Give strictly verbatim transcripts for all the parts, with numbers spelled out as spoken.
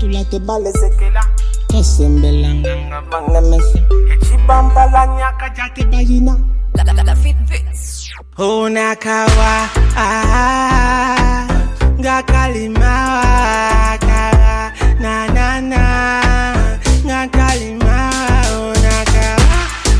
tula te bale sekela. Kesembelanga banga mese. Chibamba la nyaka jate bayina. La la la fit bits. Onakawa ah ngakalimawa kara na na na ngakalimawa onakawa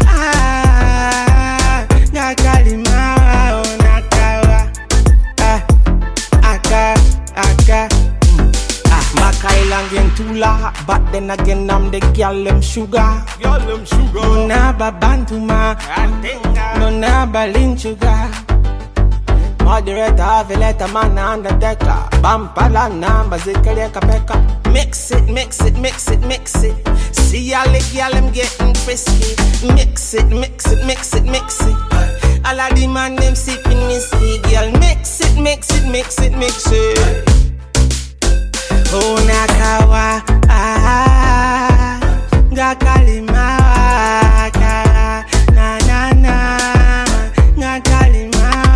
ah ngakalimawa onakawa ah aka aka ah makailangen tula but then again I'm the girl them sugar girl them sugar no na babantuma no na balin sugar. Moderator, Villetta man on the decker. Bampala number zikere kapeka. Mix it, mix it, mix it, mix it. See all the girl I'm getting frisky. Mix it, mix it, mix it, mix it. All of the man them sipping whiskey. Girl, mix it, mix it, mix it, mix it. Oh nakawa ah ngakalimawa kara na na na ngakalimawa.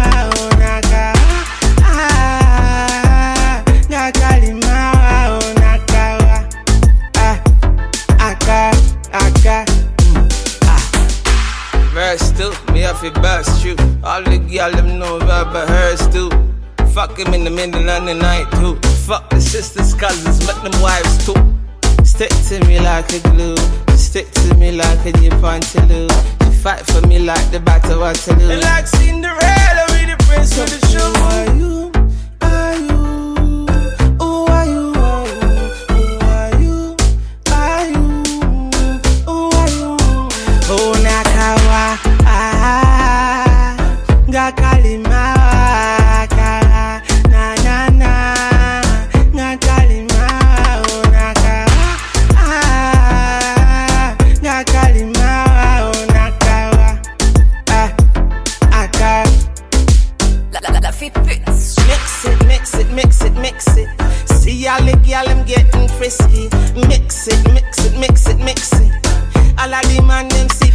Verse two, me have to burst you. All the girl them know about hers too. Fuck him in the middle of the night too. Fuck the sisters, cousins, make them wives too. Stick to me like a glue. Stick to me like a new pantaloon. She fight for me like the battle of Waterloo. And like Cinderella with the prince with the shoe. Who are you? Are you? Who are you? Who are you? Are you? Who are you? Oh nakawa ah ngakalimawa kara na na na ngakalimawa oh nakawa ah ngakalimawa oh nakawa ah aka La la la fit bits. mix it mix it mix it mix it. See all the girl I'm getting frisky. Mix it mix it mix it mix it. All of the man them